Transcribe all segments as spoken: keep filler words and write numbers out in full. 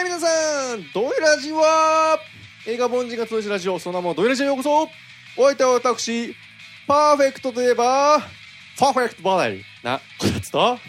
皆さん、ドイラジは映画凡人が通じラジオ、その名もドイラジへようこそ。お相手は私、パーフェクトといえばパーフェクトバディなこたつとん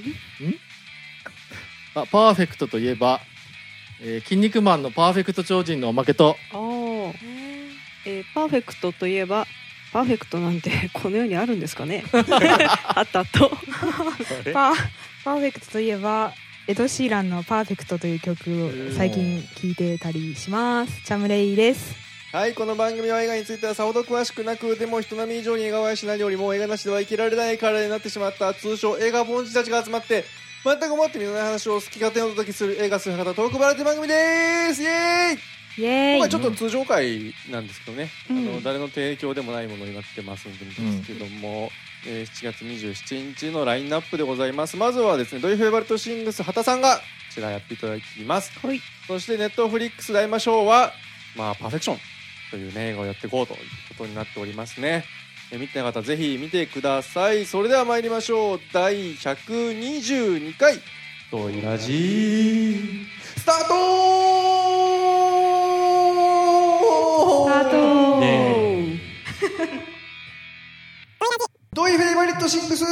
あパーフェクトといえば、えー、筋肉マンのパーフェクト超人のおまけと、 あー、えー、パーフェクトといえばパーフェクトなんてこの世にあるんですかねあったとパー、パーフェクトといえばエド・シーランのパーフェクトという曲を最近聴いてたりします。チャムレイです。 はい、この番組は映画についてはさほど詳しくなく、でも人並み以上に映画はし何よりも映画なしでは生きられない体になってしまった通称映画凡人たちが集まって全くもって見のない話を好き勝手にお届けする映画数博多トークバラエティ番組です。イエーイ。 イエーイ。 今回ちょっと通常回なんですけどね、 うん、 あの誰の提供でもないものになってますんですけども、うん、えー、しちがつにじゅうしちにちのラインナップでございます。まずはですね、ドイフェイバリットシングス畑さんがこちらやっていただきます、 はい、 そしてネットフリックス大魔賞は、まあ、パーフェクションという、ね、映画をやっていこうということになっておりますね。えー、見てない方ぜひ見てください。それでは参りましょう。だいひゃくにじゅうにかいドイラジースタートスタートードイフェイバリットシングス。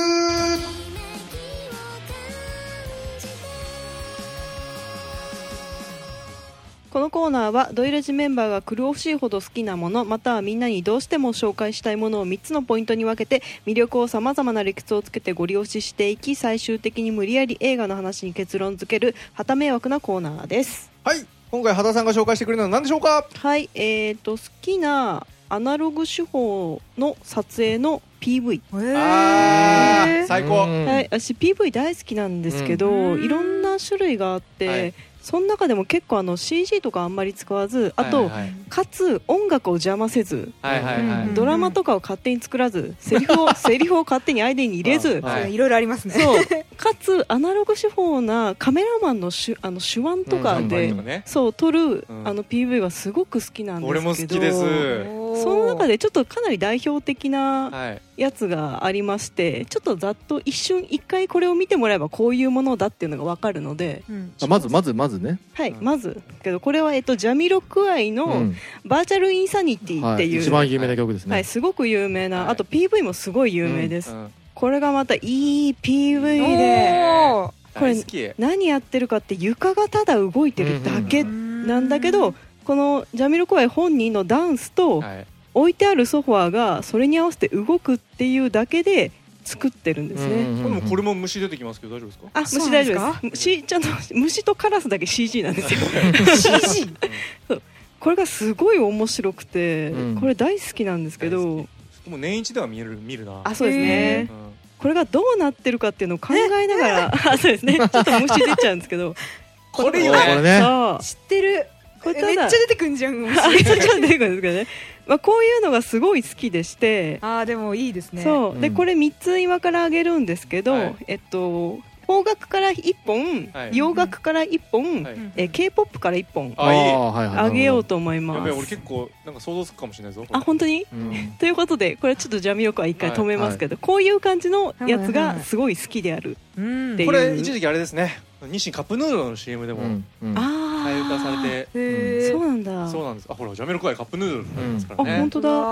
このコーナーはドイラジメンバーが狂おしいほど好きなもの、またはみんなにどうしても紹介したいものをみっつのポイントに分けて魅力をさまざまな理屈をつけてご利用ししていき、最終的に無理やり映画の話に結論付ける旗迷惑なコーナーです。 はい、今回畑さんが紹介してくれるのは何でしょうか。 はい、えーと好きなアナログ手法の撮影の ピーブイ。 あー、最高。 はい、私 ピーブイ 大好きなんですけど、うん、いろんな種類があって、はい、その中でも結構あの シージー とかあんまり使わず、あと、はいはい、かつ音楽を邪魔せず、はいはいはい、ドラマとかを勝手に作らず、セリフをセリフを勝手に相手に入れず、 はい、いろいろありますね。 そう、かつアナログ手法なカメラマンの手あの手腕とかで、うんね、そう撮る、うん、あの ピーブイ がすごく好きなんですけど、 俺も好きです。 その中でちょっとかなり代表的なやつがありまして、はい、ちょっとざっと一瞬一回これを見てもらえばこういうものだっていうのが分かるので、うん、 あまずまずまずね、 はい、うん、まずけどこれは、えっと、ジャミロクワイのバーチャルインサニティっていう、うん、はい、 一番有名な曲ですね、 はい、すごく有名な、はい、あと ピーブイ もすごい有名です、うんうん、これがまたいい ピーブイ で、これ何やってるかって床がただ動いてるだけなんだけど、うん、このジャミロクワイ本人のダンスと、はい、置いてあるソファーがそれに合わせて動くっていうだけで作ってるんですね。 うんうんうん、これも虫出てきますけど大丈夫ですか。 あ、虫大丈夫です。虫ちゃんと虫とカラスだけ シージー なんですよシージー そう、これがすごい面白くて、うん、これ大好きなんですけど、もう年一では見る見るな。 あ、そうですね、うん、これがどうなってるかっていうのを考えながらあ、そうですね、ちょっと虫出ちゃうんですけどこれよ、 これね、知ってる。これめっちゃ出てくんじゃん。めっちゃ出てくるんですけどねまあ、こういうのがすごい好きでして、 あーでもいいですね。 そう、うん、でこれみっつ今からあげるんですけど、はい、えっと邦楽からいっぽん、はい、洋楽からいっぽん、はい、え K-ポップ からいっぽんあげようと思います。 やべえ、俺結構なんか想像つくかもしれないぞ。 あ、本当に、うん、ということでこれちょっとジャミロクワイ一回止めますけど、はいはい、こういう感じのやつがすごい好きであるっていう、 これ一時期あれですね、日清カップヌードルの シーエム でも、うんうん、 あ替え歌されて、 うん、そうなんだ。 そうなんです。あ、ほらジャミロクワイカップヌードルありますからね、 うん、あ、本当だ、 うん、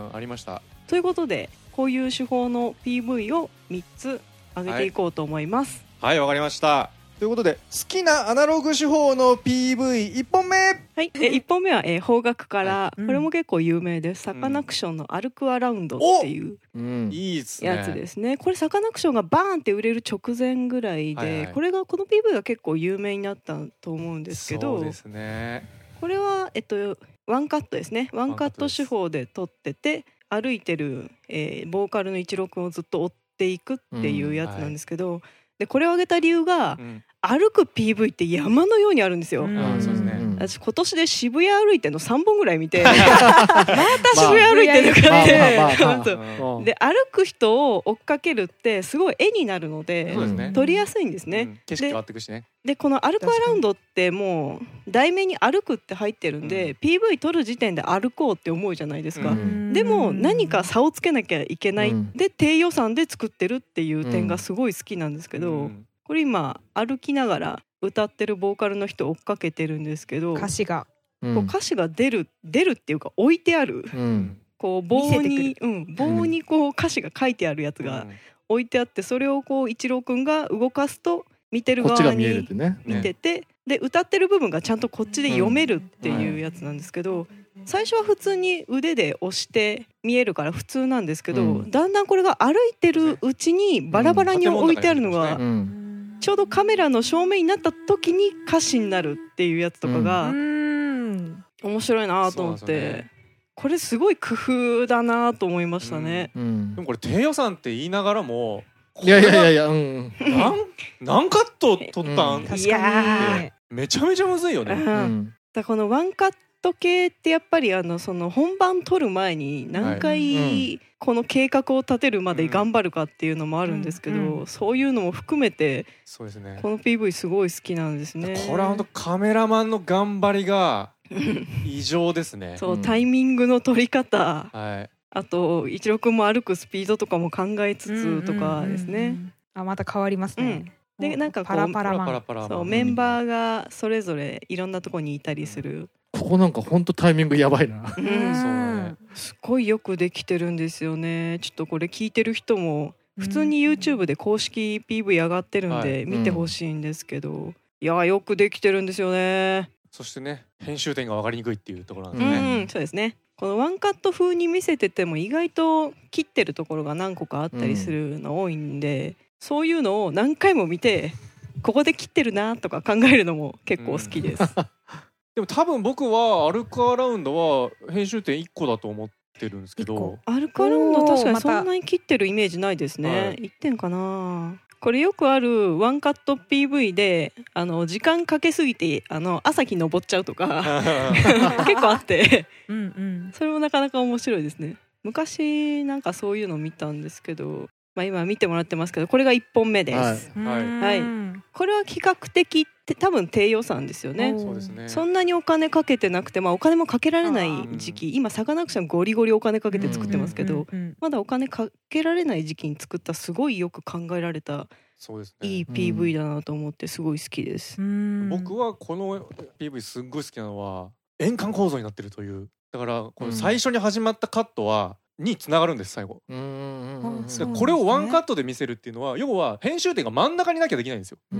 ありました。 ということでこういう手法の ピーブイ をみっつ上げていこうと思います。 はい、わ、はい、かりました。ということで好きなアナログ手法の ピーブイいっぽんめ、 はい、えいっぽんめは、えー、邦楽から、はい、これも結構有名です、うん、サカナクションの歩くアラウンドっていうやつですね。これサカナクションがバーンって売れる直前ぐらいで、はいはい、これがこの ピーブイ が結構有名になったと思うんですけど、 そうですね、 これは、えっと、ワンカットですね。ワンカット手法で撮ってて歩いてる、えー、ボーカルの一郎くんをずっと追っていくっていうやつなんですけど、うん、はい、でこれを挙げた理由が、うん、歩く ピーブイ って山のようにあるんですよ。うん、 あ、そうですね、 私今年で渋谷歩いてのさんぼんぐらい見てまた渋谷歩いてるかってで歩く人を追っかけるってすごい絵になるので、うん、撮りやすいんですね、うん、 景色変わってくしね。 でこの歩くアラウンドってもう題名に歩くって入ってるんで、うん、ピーブイ 撮る時点で歩こうって思うじゃないですか、うん、でも何か差をつけなきゃいけない、うん、で低予算で作ってるっていう点がすごい好きなんですけど、うん、 これ今歩きながら歌ってるボーカルの人追っかけてるんですけど、 歌詞がこう歌詞が出る出るっていうか置いてある、うん、こう棒に、うん、棒にこう歌詞が書いてあるやつが置いてあって、それをこう一郎くんが動かすと見てる側に見てて、で歌ってる部分がちゃんとこっちで読めるっていうやつなんですけど、最初は普通に腕で押して見えるから普通なんですけど、うん、だんだんこれが歩いてるうちにバラバラに置いてあるのが、ちょうどカメラの正面になった時に歌詞になるっていうやつとかが面白いなと思って、これすごい工夫だなと思いましたね。 うんうん、でもこれ低予算って言いながらも、 いやいやいやいや、うん、 なん何カット撮ったん、うん、 いやめちゃめちゃむずいよね。 うん、だこのワンカット系ってやっぱりあのその本番撮る前に何回この計画を立てるまで頑張るかっていうのもあるんですけど、うんうん、そういうのも含めてそうですね、 この ピーブイ すごい好きなんですね。 これは本当カメラマンの頑張りが異常ですね。 そう、タイミングの取り方、 はい、 あと一郎くんも歩くスピードとかも考えつつとかですね、うんうんうん、 あまた変わりますね、 うん、でなんかこうパラパラマン、 そうメンバーがそれぞれいろんなとこにいたりする、 ここなんかほんとタイミングやばいな、 うん、そうね、すごいよくできてるんですよね。ちょっとこれ聞いてる人も普通に YouTube で公式 ピーブイ 上がってるんで見てほしいんですけど、はい、うん、いやよくできてるんですよね。 そしてね、編集点が分かりにくいっていうところなんですね。 うん、そうですね。このワンカット風に見せてても意外と切ってるところが何個かあったりするの多いんで、うん、そういうのを何回も見てここで切ってるなとか考えるのも結構好きです、うん、 でも多分僕はアルカラウンドは編集点いっこだと思ってるんですけど、 アルカラウンド確かにそんなに切ってるイメージないですね、はい、いってんかな。これよくあるワンカット ピーブイ であの時間かけすぎてあの朝日登っちゃうとか結構あってうん、うん、それもなかなか面白いですね。昔なんかそういうの見たんですけど、まあ、今見てもらってますけどこれがいっぽんめです、はいはい、これは比較的って多分低予算ですよね。 そうですね。 そんなにお金かけてなくて、まあ、お金もかけられない時期、今サカナクションゴリゴリお金かけて作ってますけど、うんうんうん、まだお金かけられない時期に作ったすごいよく考えられた、そうですね、いい ピーブイ だなと思ってすごい好きです、うん、 僕はこの ピーブイ すっごい好きなのは円環構造になってるという。だからこの最初に始まったカットはに繋がるんです、最後。うんうんうん、これをワンカットで見せるっていうのは要は編集点が真ん中になきゃできないんですよ。うん、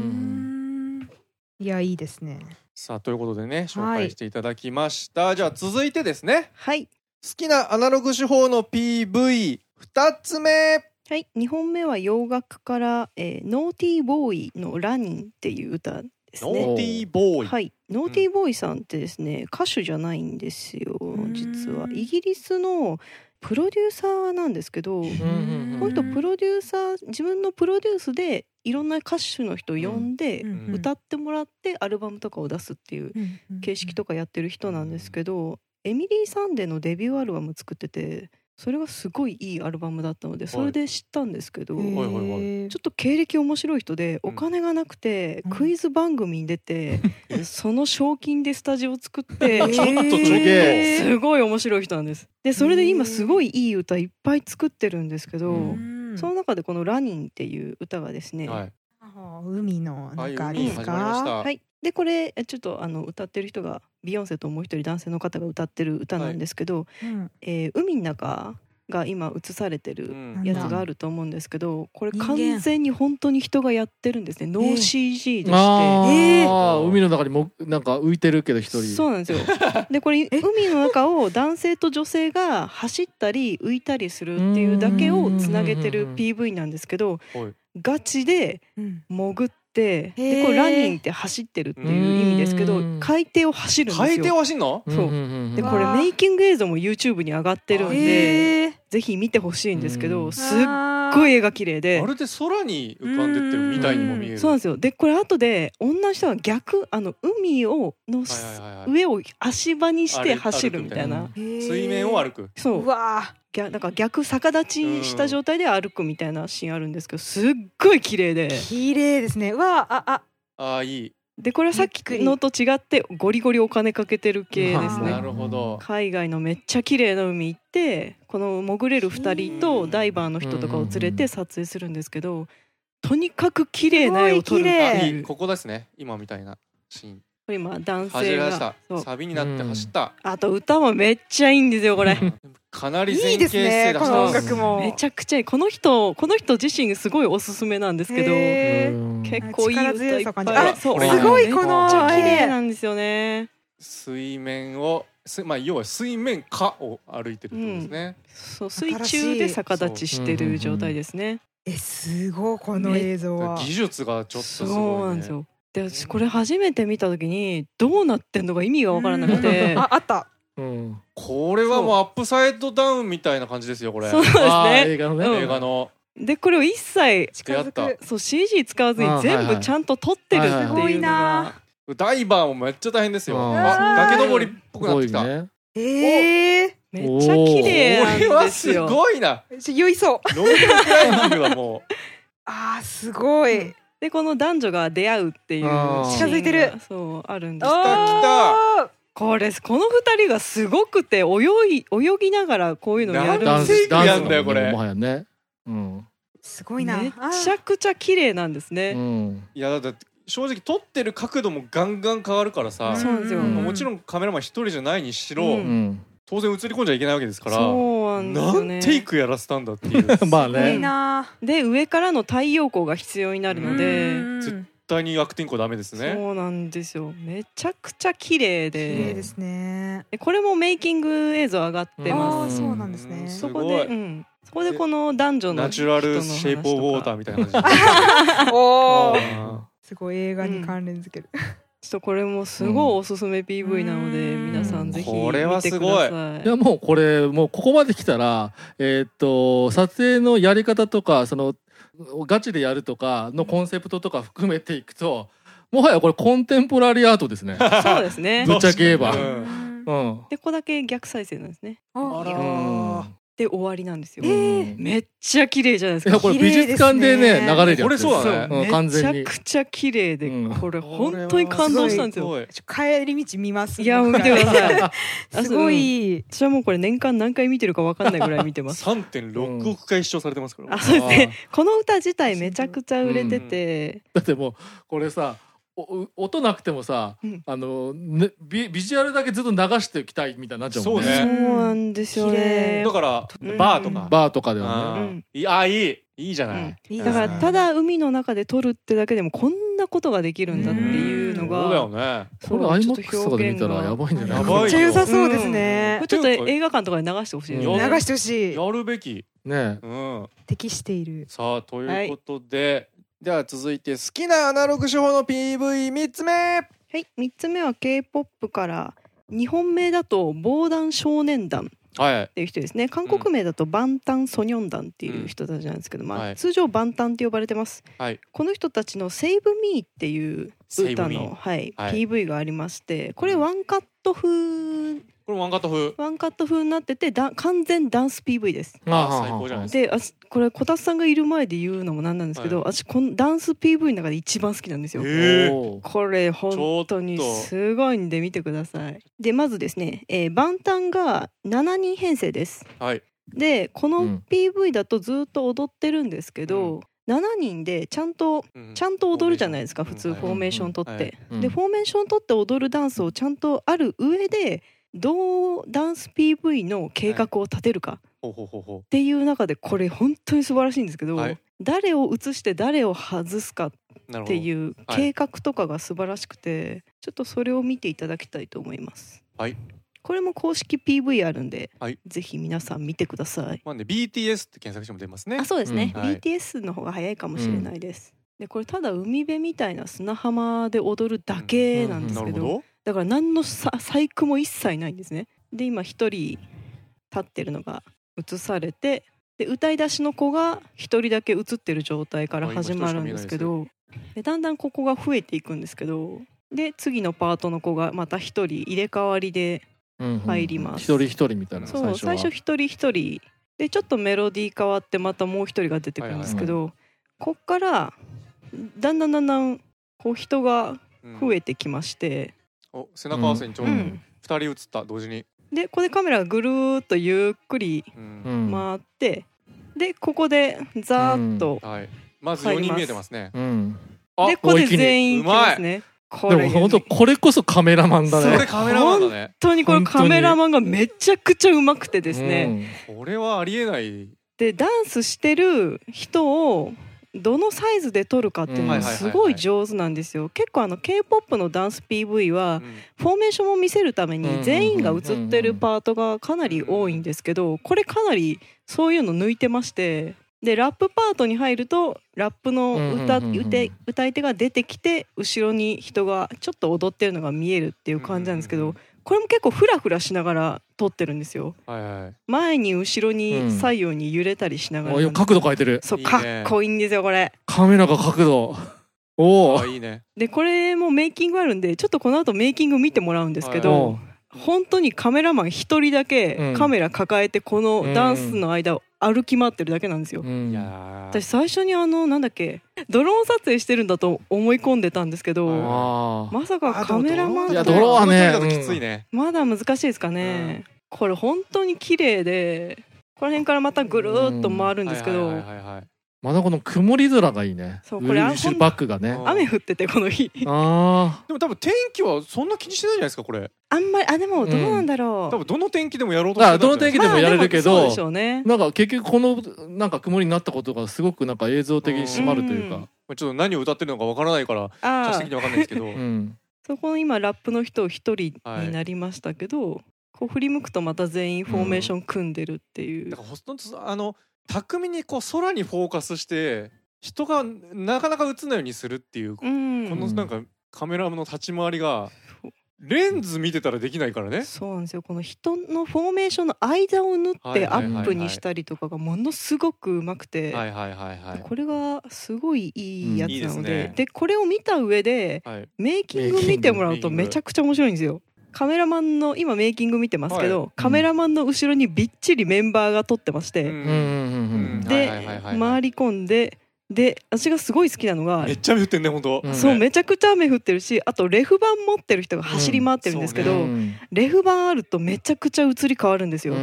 いやいいですね。 さあということでね紹介していただきました、はい、じゃあ続いてですね、 はい、 好きなアナログ手法の ピーブイふたつめ。 はい、にほんめは洋楽から、えー、ノーティーボーイのラニンっていう歌ですね。 ノーティーボーイ、 はい、ノーティーボーイさんってですね、うん、歌手じゃないんですよ。実はイギリスのプロデューサーなんですけど、この人プロデューサー、自分のプロデュースでいろんな歌手の人を呼んで歌ってもらってアルバムとかを出すっていう形式とかやってる人なんですけど、エミリー・サンデーのデビューアルバム作ってて、それがすごいいいアルバムだったのでそれで知ったんですけど、はい、ちょっと経歴面白い人でお金がなくてクイズ番組に出て、うん、その賞金でスタジオを作ってちょっとすごい面白い人なんです。でそれで今すごいいい歌いっぱい作ってるんですけど、その中でこのラニンっていう歌がですね、はい、 海の中ですか。 はい、でこれちょっとあの歌ってる人がビヨンセともう一人男性の方が歌ってる歌なんですけど、はい、えー、海の中が今映されてるやつがあると思うんですけど、これ完全に本当に人がやってるんですね。ノー シージー でして、 えー、あ海の中にもなんか浮いてるけど一人。 そうなんですよ。でこれ海の中を男性と女性が走ったり浮いたりするっていうだけをつなげてる ピーブイ なんですけど、ガチで潜ってでこれランニンって走ってるっていう意味ですけど、海底を走るんですよ。 海底を走るの？ そうでこれメイキング映像も YouTube に上がってるんでぜひ見てほしいんですけど、すっごい絵が綺麗で、 まるで空に浮かんでってるみたいにも見える。 そうなんですよ。でこれ後で女の人が逆あの海をの上を足場にして走るみたいな、 水面を歩く。 そううわなんか逆逆立ちした状態で歩くみたいなシーンあるんですけど、すっごい綺麗で綺麗ですね。うわあああいい。 でこれはさっきのと違ってゴリゴリお金かけてる系ですね。 なるほど。 海外のめっちゃ綺麗な海行ってこの潜れるふたりとダイバーの人とかを連れて撮影するんですけど、 とにかく綺麗な絵を撮るっていう。 ここですね、今みたいなシーン。 これ今男走り性出したがサビになって走った、 あと歌もめっちゃいいんですよこれかなり前いいです傾姿勢ねこの出してます。 音楽もめちゃくちゃいい。この人この人自身すごいおすすめなんですけど、 へうん結構いい歌いっぱい。 あそうすごいこのめっちゃ綺麗絵なんですよね。 水面をす、まあ、要は水面下を歩いてるってことですね、 そう水中で逆立ちしてる状態ですね。 えすごいこの映像は技術がちょっとすごい、ね、 そうなんですよ。で私これ初めて見た時にどうなってんのか意味が分からなくてああったうん、 これはもうアップサイドダウンみたいな感じですよこれ。 そうですね。 映画のね、 うん映画のでこれを一切近づくそう シージー 使わずに全部ちゃんと撮ってるっていうのすごいながダイバーもめっちゃ大変ですよ。 うんあ崖登りっぽくなってきた、 ね、 ええめっちゃ綺麗これなんはすですよ。 ごいな。 ー、酔いそうノーマルクライミングはもうあーすごいでこの男女が出会うっていうあーシーンが近づいてるそうあるんです来た来あこれこの二人がすごくて泳い泳ぎながらこういうのやるダンんですスダンスやんだよこれもはやね、うんーすごいなめちゃくちゃ綺麗なんですうね。 ん、 いやだって正直撮ってる角度もガンガン変わるからさ、 そうなんですよ。 うんもちろんカメラマン一人じゃないにしろ、 ううんん、 当然映り込んじゃいけないわけですから、 そうなんですよね。 何テイクやらせたんだっていう絶まあすごいね、 なで上からの太陽光が必要になるので、 うん対に悪天候ダメですね。 そうなんですよ。めちゃくちゃ綺麗綺で麗ですねでこれもメイキング映像上がってあます。 あそうなんですねうんそこすごいで、うん、そこでこの男女のナチュラルシェイプオブウォーターー。 みたいな感じおおうんすごい映画に関連づけるちょっとこれもすごいおすすめ ピーブイ なので、 うん皆さんぜひこれは見てくすごいださい。 いやもうこれもうここまで来たらえーっと撮影のやり方とかそのガチでやるとかのコンセプトとか含めていくともはやこれコンテンポラリーアートですねそうですね。 ぶっちゃけ言えばううんうんでここだけ逆再生なんですね。 ああらうんで終わりなんですよ。 えーめっちゃ綺麗じゃないですか。 いやこれ美術館でね流れるやつこれそうだねうん完全にめちゃくちゃ綺麗で、 うんこれ本当に感動したんですよ。 ごいちょ帰り道見ますいや見てください。 すごい私はもうこれ年間何回見てるか分かんないぐらい見てます。 さんてんろくおくかい視聴されてますから、 あ、そうですね。この歌自体めちゃくちゃ売れてて、 だってもうこれさお音なくてもさ、 うんあのねビビジュアルだけずっと流しておきたいみたいになっちゃうもんねそうねそうなんですよねだ。からうんバーとか、 バーとかではね、 あーうんいやいいいいじゃない、 うんいいですねだからただ海の中で撮るってだけでもこんなことができるんだっていうのが、 そうだよね。 これ アイマックス とかで見たらやばいんじゃないやばいよめっちゃ良さそうですねこれちょっと映画館とかで流してほしいですうんね。 流してほしいやるべき、 ねうん、 適しているさあということで、では続いて好きなアナログ手法の ピーブイみっつめ。 はい、みっつめは ケーポップ から日本名だと防弾少年団はいっていう人ですね。韓国名だとバンタンソニョン団っていう人たちなんですけど、まあ、 はい通常バンタンって呼ばれてます。 はいこの人たちの「セイブミーっていう歌 Save Me の、はいはいピーブイ がありまして、これワンカット風これワンカット風。 ワンカット風になっててだ完全ダンス ピーブイ です。 ああ最高じゃないですか。 であこれこたつさんがいる前で言うのもなんなんですけど、 は私このダンス ピーブイ の中で一番好きなんですよ。 えーおーこれ本当にすごいんで見てください。でまずですね、えー、バンタンがしちにん編成です。 はい。 でこのうんピーブイ だとずっと踊ってるんですけど、しちにんでちゃんとうんちゃんと踊るじゃないですか、 うん普通フォーメーション取って、 はいうんでフォーメーション取って踊るダンスをちゃんとある上でどうダンス ピーブイ の計画を立てるかほうほうほうほっていう中でこれ本当に素晴らしいんですけど、 はい誰を映して誰を外すかっう。なるほど。 ていうはい計画とかが素晴らしくて、ちょっとそれを見ていただきたいと思います。 はい。 これも公式 ピーブイ あるんで、 はいぜひ皆さん見てください。 まあね ビーティーエス って検索しても出ますね。 あ、そうですね、 うんはいビーティーエス の方が早いかもしれないです。でこれただ海辺みたいな砂浜で踊るだけなんですけど、 なるほど。 だから何のさ細工も一切ないんですね。で今一人立ってるのが映されて、で歌い出しの子が一人だけ映ってる状態から始まるんですけど、でだんだんここが増えていくんですけど、で次のパートの子がまた一人入れ替わりで、 うんうん入ります一人一人みたいなそう最初一人一人でちょっとメロディー変わってまたもう一人が出てくるんですけど、こっからだんだんだんだんこう人が増えてきまして、 お背中合わせにちょうどうん二人映った同時に。 でここでカメラがぐるーっとゆっくりうんうん回って、でここでザーッと、 はい。 まずよにん見えてますね。 うん、 でこれ全員いきますね。 これでも本当これこそカメラマンだね。 それカメラマンだね。 本当にこれカメラマンがめちゃくちゃうまくてですね、 うん、これはありえない。 でダンスしてる人をどのサイズで撮るかっていうのがすごい上手なんですよ。結構あの K-ポップ のダンス ピーブイ はフォーメーションを見せるために全員が映ってるパートがかなり多いんですけど、これかなりそういうの抜いてまして、でラップパートに入るとラップの 歌, 歌, 歌い手が出てきて後ろに人がちょっと踊ってるのが見えるっていう感じなんですけど、これも結構フラフラしながら撮ってるんですよ、はいはい、前に後ろに左右に揺れたりしながら、 うん、角度変えてる。 そう、かっこいいんですよこれ。 カメラが角度、おお、 いいね。 でこれもメイキングあるんでちょっとこの後メイキング見てもらうんですけど、はい、本当にカメラマン一人だけカメラ抱えてこのダンスの間を歩き回ってるだけなんですよ、うん、私最初にあのなんだっけドローン撮影してるんだと思い込んでたんですけど、まさかカメラマン、 いやドローンはね、 きついね、 まだ難しいですかね、うん、これ本当に綺麗でこの辺からまたぐるーっと回るんですけど、 まだこの曇り空がいいね。 そうこれバックがね雨降っててこの日あでも多分天気はそんな気にしてないじゃないですかこれ。 あんまりあでもどうなんだろう、うん、 多分どの天気でもやろうとしてたんじゃないですか。 どの天気でもやれるけど、 まあ、そうでしょうね。 なんか結局このなんか曇りになったことがすごくなんか映像的に締まるというか、 うん、ちょっと何を歌ってるのかわからないから歌詞的にわかんないですけど、うん、 そこの今ラップの人一人になりましたけど、はい、こう振り向くとまた全員フォーメーション組んでるっていう、うん、 だからほとんどあの巧みにこう空にフォーカスして人がなかなか映んないようにするっていう、うん、このなんかカメラの立ち回りがレンズ見てたらできないからね。 そうなんですよ。この人のフォーメーションの間を縫ってアップにしたりとかがものすごくうまくて、これがすごいいいやつなので、うん、いいですね。でこれを見た上で、はい、メイキング見てもらうとめちゃくちゃ面白いんですよ。カメラマンの今メイキング見てますけど、はい、カメラマンの後ろにびっちりメンバーが撮ってまして、で回り込んで、で私がすごい好きなのがめっちゃ雨降ってんね本当、 うん、そうめちゃくちゃ雨降ってるし、あとレフ板持ってる人が走り回ってるんですけど、うんね、レフ板あるとめちゃくちゃ映り変わるんですよ、うん、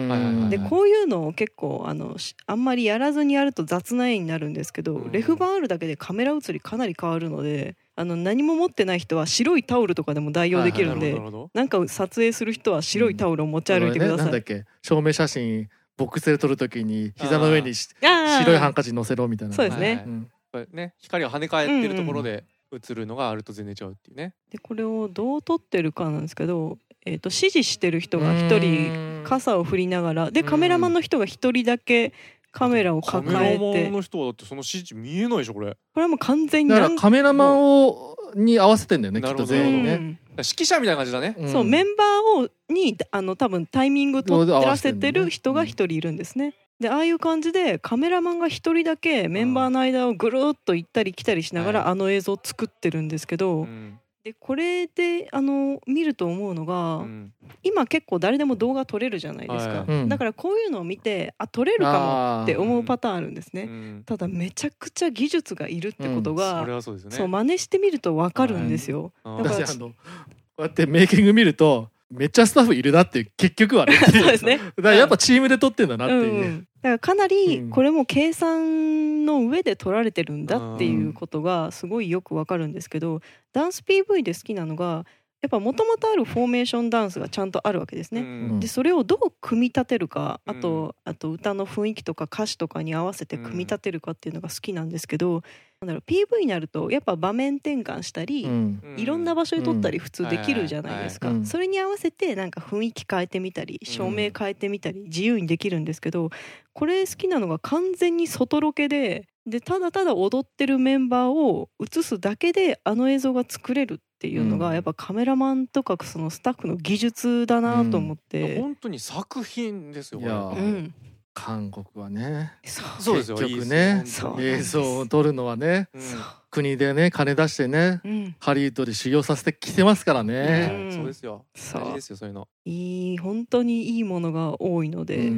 でこういうのを結構あのあんまりやらずにやると雑な絵になるんですけど、うん、レフ板あるだけでカメラ映りかなり変わるので、あの何も持ってない人は白いタオルとかでも代用できるんで、なんか撮影する人は白いタオルを持ち歩いてください、うんね、 なんだっけ証明写真ボックスで撮るときに膝の上に白いハンカチ乗せろみたいな。 そうですね、 うんね、光が跳ね返ってるところで映るのがあると全然違うっていうね、 うんうん、でこれをどう撮ってるかなんですけど、えー、と指示してる人が一人傘を振りながらでカメラマンの人が一人だけカメラを抱えて、 カメラマンの人はだってその指示見えないでしょこれ。これはもう完全にだからカメラマンをに合わせてんだよねきっと全員ね、うん、 指揮者みたいな感じだね、 うん、そうメンバーをにあの多分タイミング取らせてる人が一人いるんですね。でああいう感じでカメラマンが一人だけメンバーの間をぐるっと行ったり来たりしながらあの映像を作ってるんですけど、はい、でこれであの見ると思うのが、うん、今結構誰でも動画撮れるじゃないですか、はい、だからこういうのを見てあ撮れるかもって思うパターンあるんですね、うん、ただめちゃくちゃ技術がいるってことが、うん、それはそうですね、そう真似してみると分かるんですよ、はい、だからあのこうやってメイキング見るとめっちゃスタッフいるなっていう結局はねそうですねだからやっぱチームで撮ってんだなっていう、うんうん、 だからかなりこれも計算の上で撮られてるんだっていうことがすごいよくわかるんですけど、ダンス ピーブイ で好きなのがやっぱもともとあるフォーメーションダンスがちゃんとあるわけですね、うん、でそれをどう組み立てるか、あと、あと歌の雰囲気とか歌詞とかに合わせて組み立てるかっていうのが好きなんですけど、なんだろう ピーブイ になるとやっぱ場面転換したり、うん、いろんな場所で撮ったり普通できるじゃないですか、それに合わせてなんか雰囲気変えてみたり照明変えてみたり自由にできるんですけど、これ好きなのが完全に外ロケででただただ踊ってるメンバーを映すだけであの映像が作れるっていうのがやっぱカメラマンとかそのスタッフの技術だなと思って、 うん、本当に作品ですよこれ。 うん、韓国はねそうですよ結局ね映像を撮るのはね、うん、国でね金出してね、うん、ハリウッドで修行させてきてますからね、 うん、そうですよ大事ですよそういうの。 いい本当にいいものが多いので、うん、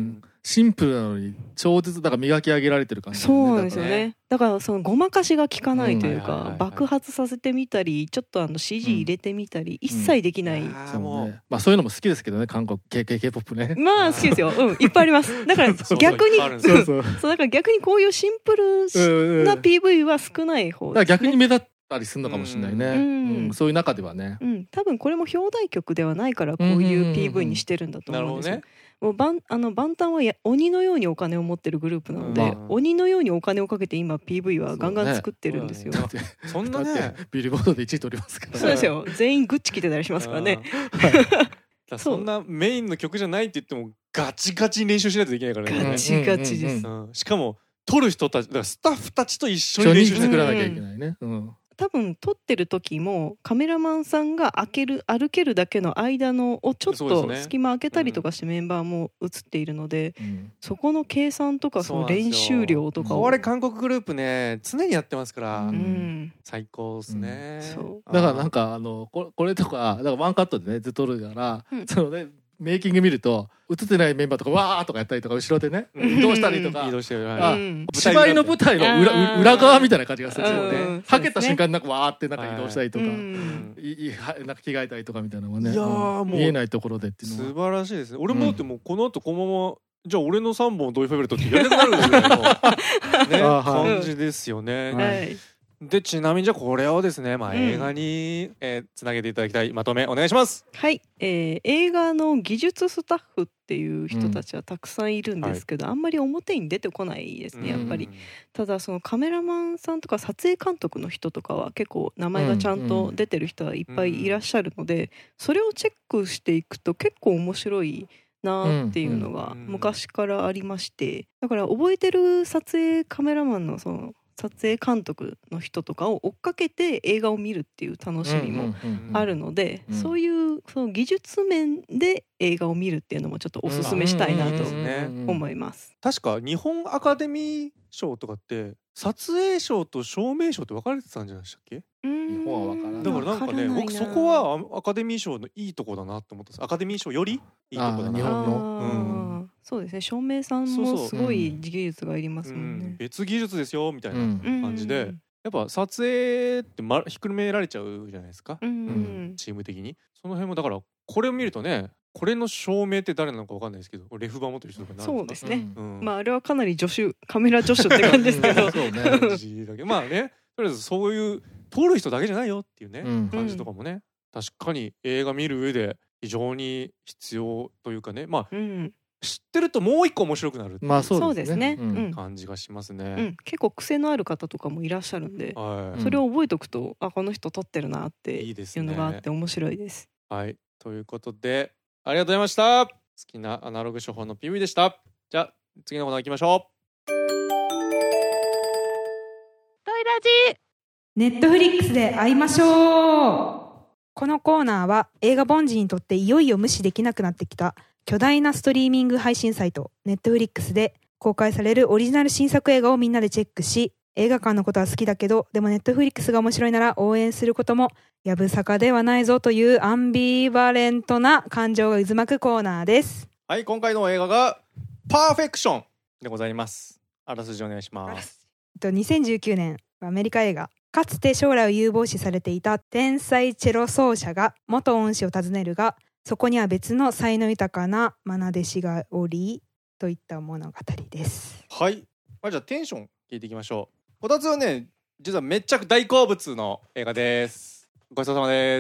シンプルなのに超絶だから磨き上げられてる感じ、ね、 そうですよね。 ねだからそのごまかしが効かないというか、 うんはいはいはいはい爆発させてみたりちょっとあの シージー 入れてみたり、一切できない、 うんあーそうもうね、まあそういうのも好きですけどね、韓国 ケーケーケーポップ ね。 まあ好きですよ、うん、いっぱいありますだからそう逆にいっぱいあるんですよそうそう。 そうだから逆にこういうシンプルうんうんな ピーブイ は少ない方だからですね。 逆に目立ったりするのかもしれないね。 ううんん、そういう中ではね。 うん、多分これも表題曲ではないからこういう ピーブイ にしてるんだとなるほど思うんですよ。 ね。 もうバンあのバンタンはや鬼のようにお金を持ってるグループなので、 うん鬼のようにお金をかけて今 ピーブイ はガンガン作ってるんですよ。 そうそ,、 ねそんなだっねてビルボードでいちい取りますからね。 うですよ。全員グッチ着てたりしますからね。 うんだからそんなメインの曲じゃないって言ってもガチガチに練習しないといけないからねガチガチですうんうんうんうんしかも撮る人たちだからスタッフたちと一緒一緒にに練習してくる作らなきゃいけないね。うん。 多分撮ってる時もカメラマンさんが開ける歩けるだけの間のをちょっとそうですね隙間開けたりとかしてメンバーも映っているので、 うんそこの計算とかその練習量とかをあれ韓国グループね常にやってますから、 ううんん最高ですね、 うんそうだからなんかあのこれこれとかだからワンカットでねずっと撮るから、 うんそのねメイキング見ると映ってないメンバーとかわーとかやったりとか後ろでねうん移動したりとか移動してる、 あはいうん芝居の舞台の裏あー裏側みたいな感じがするんですようんね。はけた瞬間になんかわーってなんか移動したりとか、 ういんいはなんか着替えたりとかみたいなのがね、 いやーうんもう見えないところでっていうの素は。 晴らしいですね。俺もだってもうこの後このままじゃあ俺のさんぼんドイフェベルトってやりたくなるぐらいのねあはい感じですよね。 ははいでちなみにじゃあこれをですね、まあ、 うん映画に、えーつなげていただきたいまとめお願いします。 はい、えー映画の技術スタッフっていう人たちはたくさんいるんですけど、あんまり表に出てこないですねやっぱり。ただそのカメラマンさんとか撮影監督の人とかは結構名前がちゃんと出てる人はいっぱいいらっしゃるので、それをチェックしていくと結構面白いなっていうのがうん昔からありまして、だから覚えてる撮影カメラマンのその撮影監督の人とかを追っかけて映画を見るっていう楽しみもあるので、 うんそういうその技術面で映画を見るっていうのもちょっとおすすめしたいなと思います。 確か日本アカデミー賞とかって撮影賞と照明賞って分かれてたんじゃないでしたっけ？ 日本は分からないだからなんかね僕そこはアカデミー賞のいいとこだなと思ったんです。アカデミー賞よりいいとこだな。 あー日本のあーそうですね、照明さんそうそうもすごい技術がいりますもんうんね。 別技術ですよみたいなうん感じで、やっぱ撮影って、ま、ひっくるめられちゃうじゃないですか、 うんうんチーム的に。その辺もだからこれを見るとね、これの照明って誰なのか分かんないですけど、レフ板持ってる人とかになるんですか？ そうですね、 うんまああれはかなり助手カメラ助手って感じですけどそうね。 感じだけどまあね、とりあえずそういう撮る人だけじゃないよっていうね、 うん感じとかもね、確かに映画見る上で非常に必要というかね、まあうん知ってるともう一個面白くなるっていうまあそそううですすでね、 ね。 うんうん感じがしますうね。 ん、結構癖のある方とかもいらっしゃるんで、 はい、 それを覚えておくとあこの人撮ってるなっていいいですね。 うのがあって面白いです。 はい、ということでありがとうございました。好きなアナログ処方の ピーブイ でした。じゃあ次のコーナー行きましょトイラジネットフリックスで会いましょう。このコーナーは映画凡人にとっていよいよ無視できなくなってきた巨大なストリーミング配信サイトネットフリックスで公開されるオリジナル新作映画をみんなでチェックし、映画館のことは好きだけどでもネットフリックスが面白いなら応援することもやぶさかではないぞというアンビバレントな感情が渦巻くコーナーです。 う。はい、今回の映画がパーフェクションでございます。あらすじお願いします。 にせんじゅうきゅうねんアメリカ映画。かつて将来を有望視されていた天才チェロ奏者が元恩師を訪ねるが、そこには別の才能豊かな愛弟子がおりといった物語です。 はい、まあ、じゃあテンション聞いていきましょう。こたつはね実はめっちゃ大好物の映画です。ごちそうさまです。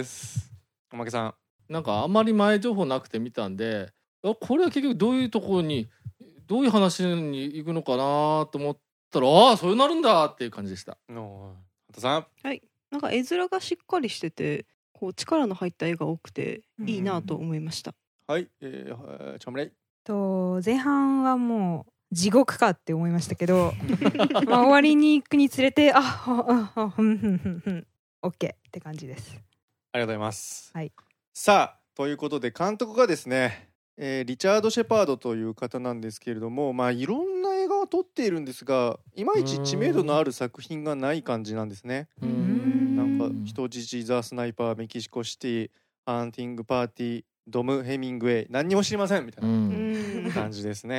おまけさん。 なんかあんまり前情報なくて見たんで、あこれは結局どういうところにどういう話に行くのかなと思ったら、ああそうなるんだっていう感じでした。 の畑さん。 はい、なんか絵面がしっかりしててこう力の入った絵が多くていいなと思いました。 はい、えー、チャムレイ。 と前半はもう地獄かって思いましたけどまあ終わりに行くにつれてあああふんふんふんふんオッケーって感じです。 ありがとうございます。 はい、 さあということで監督がですね、えー、リチャード・シェパードという方なんですけれども、まあいろんな映画を撮っているんですが、いまいち知名度のある作品がない感じなんですね。 うなんか人質、ザ・スナイパー、メキシコシティ、ハンティング・パーティー、ドム・ヘミングウェイ、何にも知りませんみたいなうん感じですね。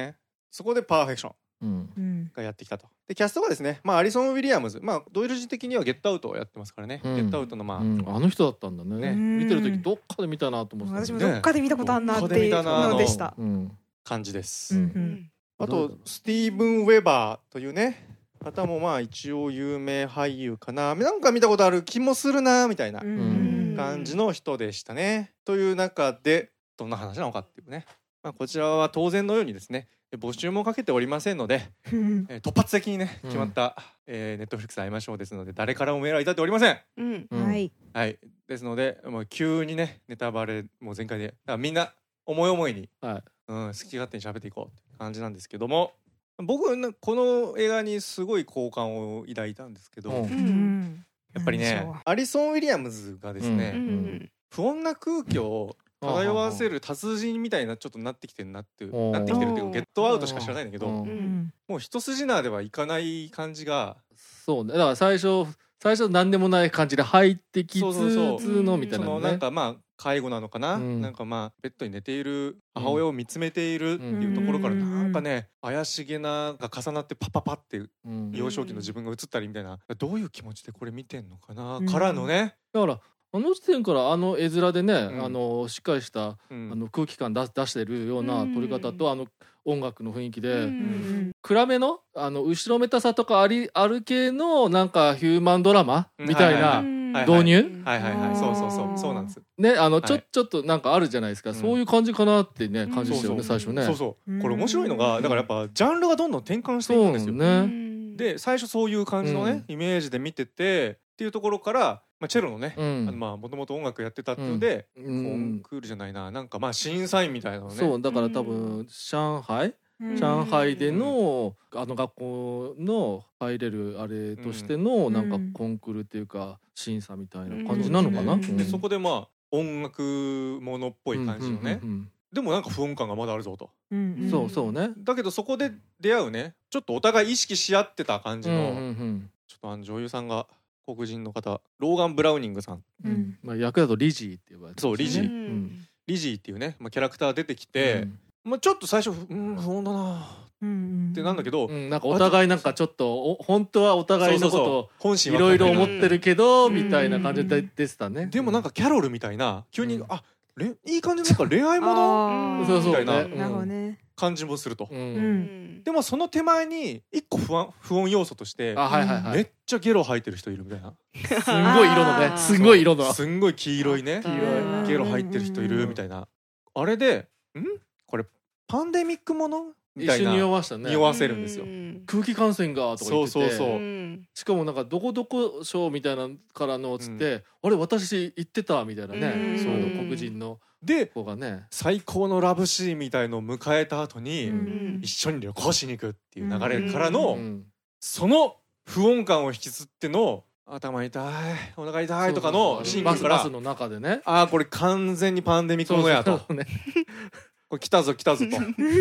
そこでパーフェクションうんがやってきたと。でキャストがですね、まあ、アリソン・ウィリアムズ、まあ、ドイル人的にはゲットアウトをやってますからね、 うんゲットアウトのまあ、 うん、あの人だったんだね。 ね見てる時どっかで見たなと思ってた、 私もどっかで見たことあんなっていうのでした。 うん感じです、 ううんんあとスティーブン・ウェバーというね方もまあ一応有名俳優かな、なんか見たことある気もするなみたいなうん感じの人でしたね。という中でどんな話なのかっていうね、まあ、こちらは当然のようにですね募集もかけておりませんので、 うんえー突発的にねうん決まった、えー、ネットフリックス会いましょうですので誰からもメールはいただいておりません。 うんうんはいはいですのでもう急にねネタバレもう全開でだからみんな思い思いに、 はいうん、好き勝手に喋っていこうっていう感じなんですけども、僕はこの映画にすごい好感を抱いたんですけど、 うんうんやっぱりなんでしょうねアリソン・ウィリアムズがですね、 うんうん不穏な空気を漂わせる達人みたいなちょっとなってきてるなっていうおーなってきてるっていうかゲットアウトしか知らないんだけど、 うんうんもう一筋縄ではいかない感じがそうね、だから最初最初何でもない感じで入ってきつそうそうそうつのみたいそのなのね。 なんかまあ介護なのかな、 うんなんかまあベッドに寝ている母親を見つめているっていうところからうんなんかね怪しげなが重なってパパパってうん幼少期の自分が映ったりみたいな、どういう気持ちでこれ見てんのかな、 うんからのね、 だからあの時点からあの絵面でね、 うんあのしっかりしたうんあの空気感出出してるような撮り方と、あの音楽の雰囲気で、 うん暗めのあの後ろめたさとかありある系のなんかヒューマンドラマみたいはな、 うんはい導入はいはいはいあーそうそうそうそうなんです。 ね、あのちょ,、 はいちょっとなんかあるじゃないですか、 うんそういう感じかなってね感じですよね、 うん最初ね。 そうそううんこれ面白いのがだからやっぱジャンルがどんどん転換していくんですよ。 そうねで最初そういう感じのね、イメージで見ててっていうところから、まあ、チェロのね、 うんあのまあもともと音楽やってたっていうので、 うコンん、 クールじゃないななんかまあ審査員みたいなのねそうだから多分上海、 うん上海でのあの学校の入れるあれとしてのうんなんかコンクールっていうか審査みたいな感じなのかな。 うんでそこでまあ音楽ものっぽい感じのね、 うんうんでもなんか不穏感がまだあるぞと。 うんうんそうそうね。 だけどそこで出会うねちょっとお互い意識し合ってた感じの、 うんうんうんちょっとあの女優さんが黒人の方ローガン・ブラウニングさんうんまあ、役だとリジーって呼ばれてそうリジーうんリジーっていうね、まあ、キャラクター出てきて、 うんまあ、ちょっと最初うん不穏だなうんってなんだけど、 うん、なんかお互いなんかちょっとお本当はお互いのことを本心いろいろ思っってるけど、 うんみたいな感じででしたね。 でもなんかキャロルみたいな急に、 うんあれいい感じのなんか恋愛ものあーそうそうみたいなねなるほどね感じもすると、 ううんんでもその手前に一個不安不穏要素として、 あはいはいはい。 めっちゃゲロ吐いてる人いるみたいな、 すんごい色のねあーすんごい色の。 すんごい黄色いね黄色いゲロ吐いてる人いるみたいな、あれでんこれパンデミックものみ一瞬たいな匂わしたね。 匂わせるんですようん空気感染がとか言っててそうそうそううんしかもなんかどこどこ賞みたいなのからのつって、あれ私行ってたみたいなね、 うんそういう黒人ので子がね。 最高のラブシーンみたいのを迎えた後に、 うん一緒に旅行しに行くっていう流れからの、 うんその不穏感を引きずっての頭痛いお腹痛いとかのシーンバからスバスの中でね。 ああこれ完全にパンデミックものやとそうそうねこれ来たぞ来たぞと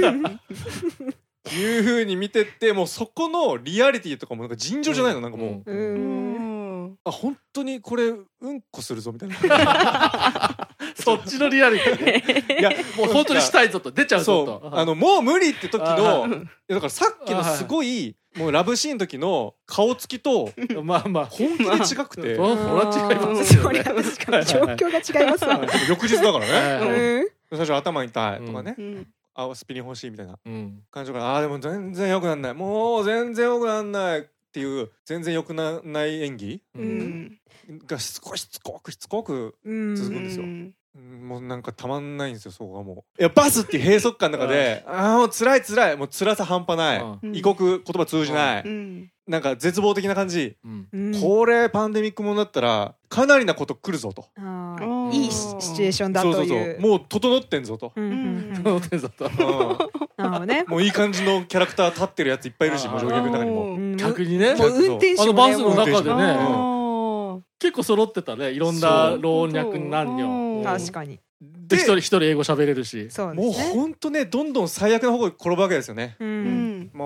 いうふうに見てってもうそこのリアリティとかもなんか尋常じゃないの、なんかもう、 うんうんあ本当にこれうんこするぞみたいなそっちのリアリティね。 いやもう本当にしたいぞと出ちゃうぞと。 そうあのもう無理って時あのいやだからさっきのすごいもうラブシーンの時の顔つきとまあまあ本気で違くて、 そそら違いますよね。 そりゃ確かに状況が違いますわ翌日だからねはいうん最初頭痛いとかね、 うんあスピリン欲しいみたいなうん感じからあーでも全然良くなんないもう全然良くなんないっていう全然良くなない演技ううんんがしつこいしつこくしつこくうん続くんですようんうんもうなんかたまんないんですよそこがもういやバスっていう閉塞感の中でああもう辛い辛いもう辛さ半端ない、 うん異国言葉通じない、 うんなんか絶望的な感じ、 うんうんこれパンデミックものだったらかなりなこと来るぞとああーーいいシシチュエーションだとそうそうそういうもう整ってんぞと、 うんうんうんその点だった。 うんなるほどねもういい感じのキャラクター立ってるやついっぱいいるしあーもう乗客の中にもうん逆にねもう運転手もねあのバスの中でねもうあ結構揃ってたねいろんな老若男そう女。 確かにで一人一人英語喋れるし。 そうもうですねほんとねどんどん最悪な方向に転ぶわけですよね、 うーうんんもう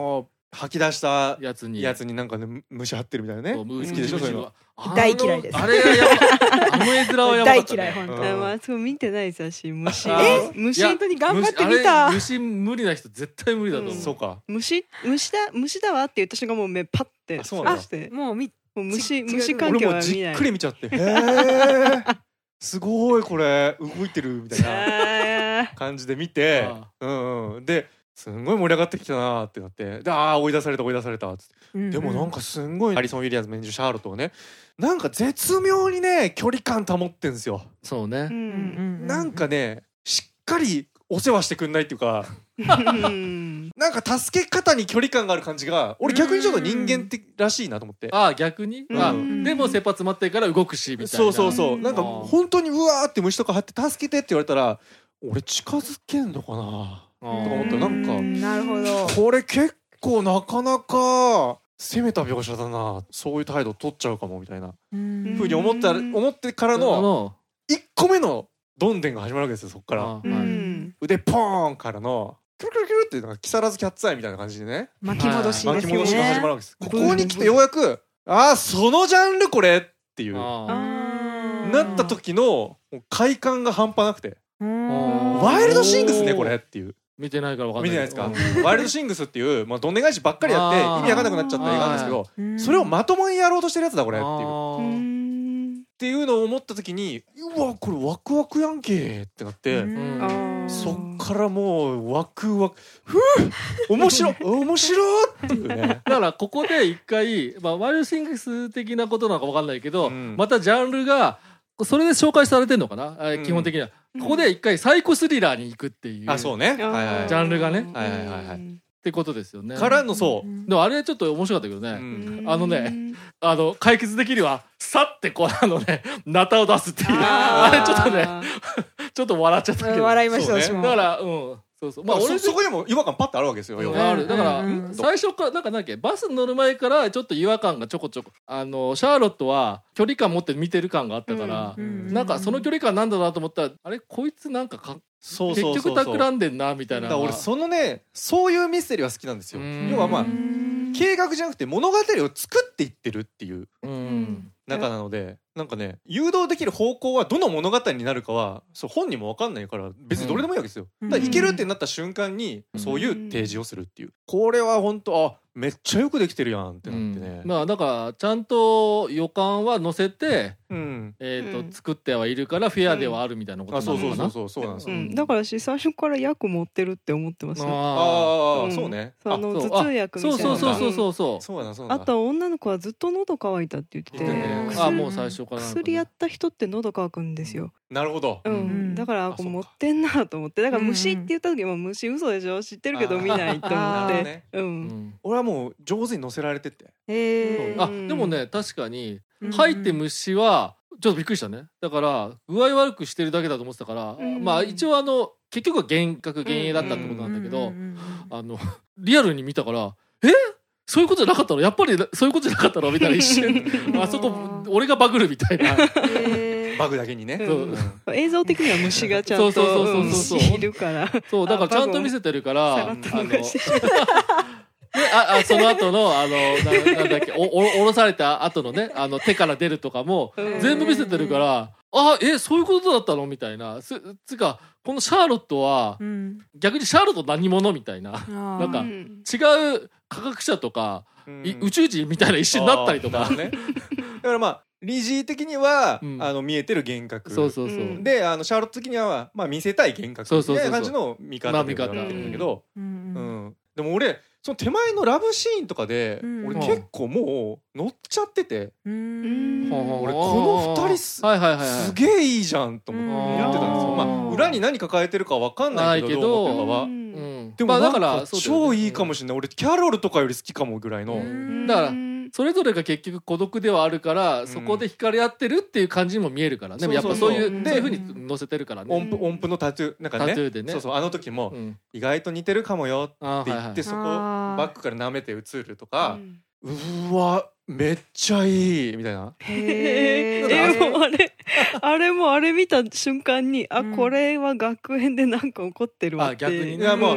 吐き出したやつにやつになんかね虫張ってるみたいなね。好好きでしょそういうの。 大嫌いです。 あれがやばあの絵面はやばかったね。 大嫌い本当。 うんあまあそう見てないですし虫あえ虫本当に頑張ってみた。 あれ虫無理な人絶対無理だと思う。 うんそうか。 虫虫だ虫だわって言った瞬間もう目パッてあそうなんだしてもうみもう虫違う虫関係俺もは見ない。 じっくり見ちゃってへーすごいこれ動いてるみたいなあ感じで見てあうんうんですんごい盛り上がってきたなーってなってでああ追い出された追い出されたっつってうんでもなんかすんごいハリソン・ウィリアムズの演じるシャーロットをねなんか絶妙にね距離感保ってんですよ。 そうね。 ーううんんなんかねしっかりお世話してくんないっていうかうんなんか助け方に距離感がある感じが俺逆にちょっと人間的らしいなと思って。 ああ逆に、 うんあうんでも切羽詰まってるから動くしみたいな。 そうそうそうなんかあー本当にうわーって虫とか張って助けてって言われたら俺近づけんのかなあとか思ったらなんかうんなるほど。 これ結構なかなか攻めた描写だなそういう態度取っちゃうかもみたいなうんふうに思ったうん思ってからあののいっこめのどんでんが始まるわけですよそっからあうはいん腕ポーンからのキュルキュルキュルってなんか木更津キャッツアイみたいな感じでね巻き戻しですよ巻き戻しが始まるね。 わけですここに来てようやくああそのジャンルこれっていうああーなった時のもう快感が半端なくてうんワイルドシングスねこれっていう見てないから分かんない見てないですかうんワイルドシングスっていうまあどんでん返しばっかりやってあー意味わかんなくなっちゃった映画なんですけどうんそれをまともにやろうとしてるやつだこれっていうっあうーんていうのを思った時にうわこれワクワクやんけってなってんあーそっからもうワクワクふう面白面白っていうねだからここで一回、まあ、ワイルドシングス的なことなのか分かんないけど、 うんまたジャンルがそれで紹介されてんのかな、あうん基本的にはここで一回サイコスリラーに行くっていうあそうねはいはいはいジャンルがねはいはいはいはいってことですよね。 からのそうでもあれちょっと面白かったけどね、 うんあのねあの解決できるはさってこうあのねナタを出すっていうああーれちょっとねちょっと笑っちゃったけど、 笑いましたそうね私も。 だからうんそうそうまあ俺でそそこにも違和感パッとあるわけですよ要はあるだから、 うんうん最初からなんかなんだっけバスに乗る前からちょっと違和感がちょこちょこあのシャーロットは距離感持って見てる感があったから、 うんなんかその距離感なんだなと思ったらあれこいつなんかかそう結そうそうそう局企んでんなみたいなだから俺そのねそういうミステリーは好きなんですようん要はまあうん計画じゃなくて物語を作っていってるっていううん中なのでなんかね誘導できる方向はどの物語になるかはそう本人も分かんないから別にどれでもいいわけですよ、 うんだからいけるってなった瞬間にうんそういう提示をするっていうこれは本当あめっちゃよくできてるやんってなってねまあだからちゃんと予感は乗せて、 うんえーとうん作ってはいるからフェアではあるみたいなことあなのかな。 そうそうそうそうそうなんですよ、 うんだからし最初から役持ってるって思ってましたあああ、 うんそうねあのそう頭痛薬みたいなそうそうそうそうそうそうだそうだあと女の子はずっと喉乾いたって言ってて言ってたね薬あもう最初からなんかね薬やった人って喉乾くんですよ、 なるほど、 うんうんだからこうあそうか持ってんなと思ってだからうん虫って言った時も虫嘘でしょ知ってるけどあー見ないと思って、 なるほどねううんん俺はもう上手に乗せられててへーあでもね確かにうん入って虫はちょっとびっくりしたねだから具合悪くしてるだけだと思ってたから、 うんまあ一応あの結局は幻覚幻影だったってことなんだけど、 うんうんうんあのリアルに見たからえそういうことじゃなかったのやっぱりそういうことじゃなかったのみたいな一瞬あそこ俺がバグるみたいなへーバグだけにね、 うんそう映像的には虫がちゃんとそうそうそうそうそううんいるからそうだからちゃんと見せてるからさらっとあの流してでああその後のあのななんだっけおお下ろされた後のねあの手から出るとかもうん全部見せてるからあえそういうことだったのみたいなすつうかこのシャーロットはうん逆にシャーロット何者みたいなあーなんかうん違う科学者とか、 うんい宇宙人みたいな一瞬になったりとか、 あーなるほどね、だからまあ理事的には、 うんあの見えてる幻覚そうそうそう、 うんであのシャーロット的には、まあ、見せたい幻覚みそうそうそうそうたいな感じの見方でまあ見方やってるんだけど、 うんううんんでも俺その手前のラブシーンとかで、 うん俺結構もう乗っちゃってて、 うんほうほうほう俺この二人すはいはいはいはいすげえいいじゃんと思って思ってたんですよ、 うんまあ、裏に何抱えてるかわかんないけどないけどどう思ってるかは、 うんうんでもなんかまあだからそうだよね超いいかもしれない、俺キャロルとかより好きかもぐらいの、 うんだからそれぞれが結局孤独ではあるから、 んそこで惹かれ合ってるっていう感じにも見えるからね、 そうやっぱそういうそうそういうふうに載せてるからね、 音符音符のタトゥーなんかねタトゥーでねそうそうあの時も、 うん、 意外と似てるかもよあーはいはいって言って、そこあーバックから舐めて映るとかう、んうーわめっちゃいいみたいな。 へーえもうあれあれもあれ見た瞬間にあうんこれは学園でなんか起こってるわってあ逆にねいやもううん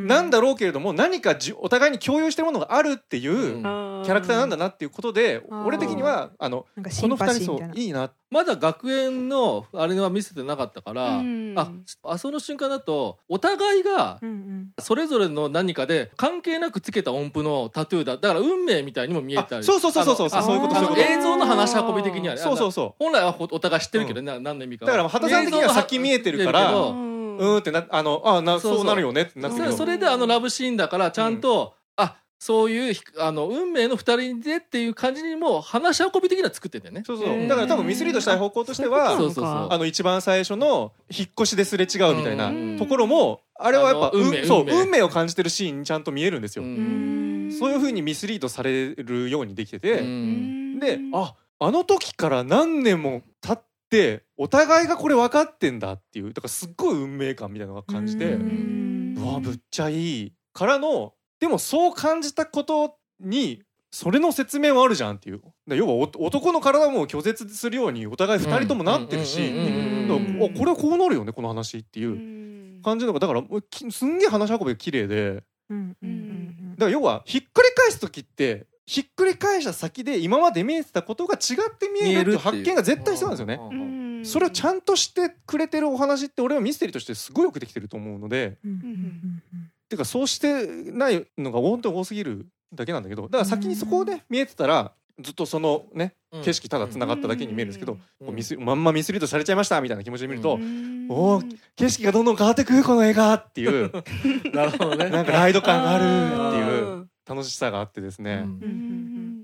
なんだろうけれども何かじお互いに共有してるものがあるっていうキャラクターなんだなっていうことで、俺的にはあのこのふたりそういいな。 まだ学園のあれは見せてなかったから、うん、あ, あその瞬間だとお互いがそれぞれの何かで関係なくつけた音符のタトゥーだだから運命みたいにも見えたり、 そうそうそうそうそうそういうことそういうこと、 映像の話し運び的にはね、 そうそうそう、 本来はお互い知ってるけど、うん、何の意味かだから畑さん的には先見えてるからうんうんってなあのあなそうそうなるよねってなってるけど、 それであのラブシーンだからちゃんと、うん、あそういうあの運命のふたりでっていう感じにも話し運び的には作っててね。 そうそうだから多分ミスリードしたい方向としてはそうそうそうあの一番最初の引っ越しですれ違うみたいなところもあれはやっぱ運命、そう運命を感じてるシーンにちゃんと見えるんですよ。そういう風にミスリードされるようにできててでああの時から何年も経ってお互いがこれ分かってんだっていうだからすっごい運命感みたいなのが感じてうわぶっちゃいいからのでもそう感じたことにそれの説明はあるじゃんっていう要は男の体も拒絶するようにお互いふたりともなってるしこれはこうなるよねこの話っていう感じのがだからすんげえ話し運びが綺麗でだから要はひっくり返す時ってひっくり返した先で今まで見えてたことが違って見えるっていう発見が絶対必要なんですよね。それをちゃんとしてくれてるお話って俺はミステリーとしてすごいよくできてると思うのでてかそうしてないのが本当に多すぎるだけなんだけどだから先にそこで見えてたらずっとそのね景色ただつながっただけに見えるんですけど、うん、ミスまんまミスリードされちゃいましたみたいな気持ちで見ると、うん、おー景色がどんどん変わってくこの映画っていうなるほどねなんかライド感があるっていう楽しさがあってですね、うん、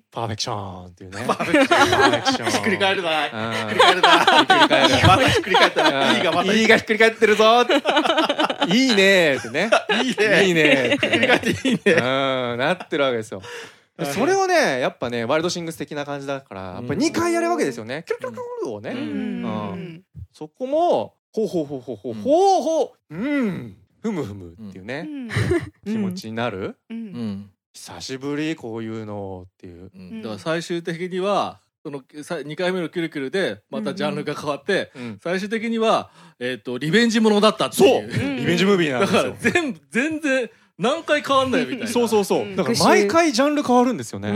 パーフェクションっていうねパーフェクションひっくり返るなひっくり返るなひっくり返るまたひっくり返ったらいいがまたいいがひっくり返ってるぞいいねってねいいねいいねひっくり返っていいねうんなってるわけですよ。それをねやっぱねワイルドシングス的な感じだからやっぱりにかいやるわけですよねキュルキュルキュルをね、うん、そこもほうほうほうほうほうほうほううんふむふむっていうね、うん、気持ちになる、うん、久しぶりこういうのっていう、うん、 だから最終的にはそのにかいめのキュルキュルでまたジャンルが変わって、うんうん、最終的には、えーと、リベンジものだったっていうそうリベンジムービーなんですよ。 だから全部全然何回変わんないみたいなそうそうそうだから毎回ジャンル変わるんですよね、うん、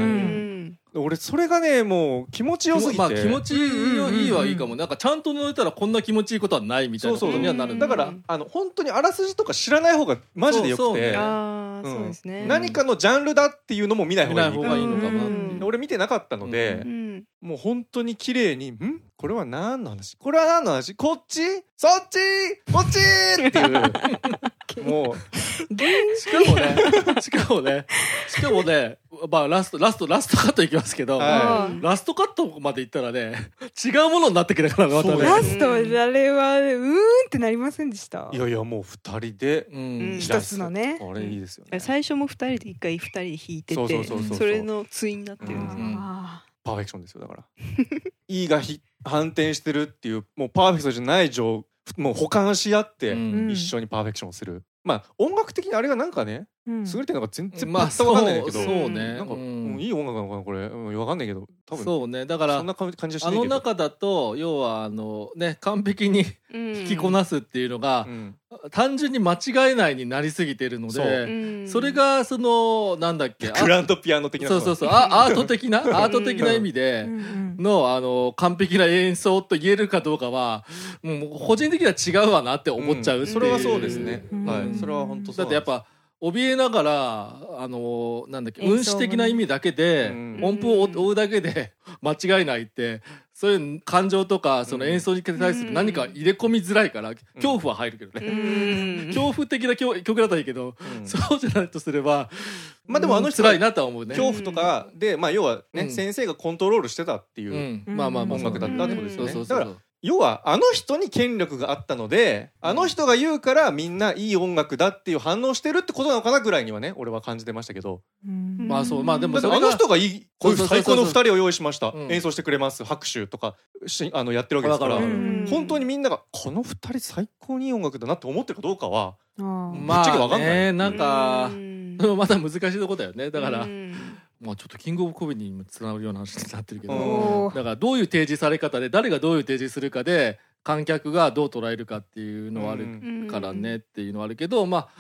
俺それがねもう気持ちよすぎて、 まあ、気持ちいいはいいかもなんかちゃんと乗れたらこんな気持ちいいことはないみたいなことにはなるんだからあの本当にあらすじとか知らない方がマジでよくて何かのジャンルだっていうのも見ない方がいいのかなって俺見てなかったので、うん、もう本当に綺麗にんこれは何の話これは何の話こっちそっちこっちっていうもうしかもねしかもねしかもねまあラストラストラストカットいきますけど、はい、ラストカットまでいったらね違うものになってきたからまたねラストあれはうーんってなりませんでした。 いやいやもうふたりで一つのねこれいいですよね。 最初もふたりで一回ふたりで弾いててそれの対になってるんですよ。 パーフェクションですよだからいいがひ反転してるっていうもうパーフェクトじゃない状もう補完し合って一緒にパーフェクションする、うん、まあ音楽的にあれがなんかね、うん、優れてるのが全然全く分かんないんだけど、まあ、 そうねなんか、うん、いい音楽なのかなこれ、うん、分かんないけど多分そうねだからそんな感じはしないけどあの中だと要はあのね完璧に弾きこなすっていうのが、うん、単純に間違えないになりすぎてるので そ, それがそのなんだっけグランドピアノ的なそうそうそうアート的なアート的な意味でのあの完璧な演奏と言えるかどうかはもう個人的には違うわなって思っちゃう、うん、 それはそうですね、うん、はいそれは本当そうだってやっぱ怯えながらあのなんだっけ運指的な意味だけで、うん、音符を追うだけで間違いないってそういう感情とかその演奏に対する何か入れ込みづらいから恐怖は入るけどね、うん、恐怖的な曲だったらいいけど、うん、そうじゃないとすればまあでもあの人辛いなとは思うね。 恐怖とかでまあ要はね、うん、先生がコントロールしてたっていう、うん、まあまあ音楽だったってことですよね。だから要はあの人に権力があったのであの人が言うからみんないい音楽だっていう反応してるってことなのかなぐらいにはね俺は感じてましたけど、 うんまあそうまあでもそれあの人がいいこういう最高のふたりを用意しました、うん、演奏してくれます拍手とかしあのやってるわけですから本当にみんながこのふたり最高にいい音楽だなって思ってるかどうかはぶっちゃけ分かんない、まあね、 なんかまた難しいとこだよねだからまあ、ちょっとキングオブコメディにもつながるような話になってるけどだからどういう提示され方で誰がどういう提示するかで観客がどう捉えるかっていうのはあるからねっていうのはあるけどまあ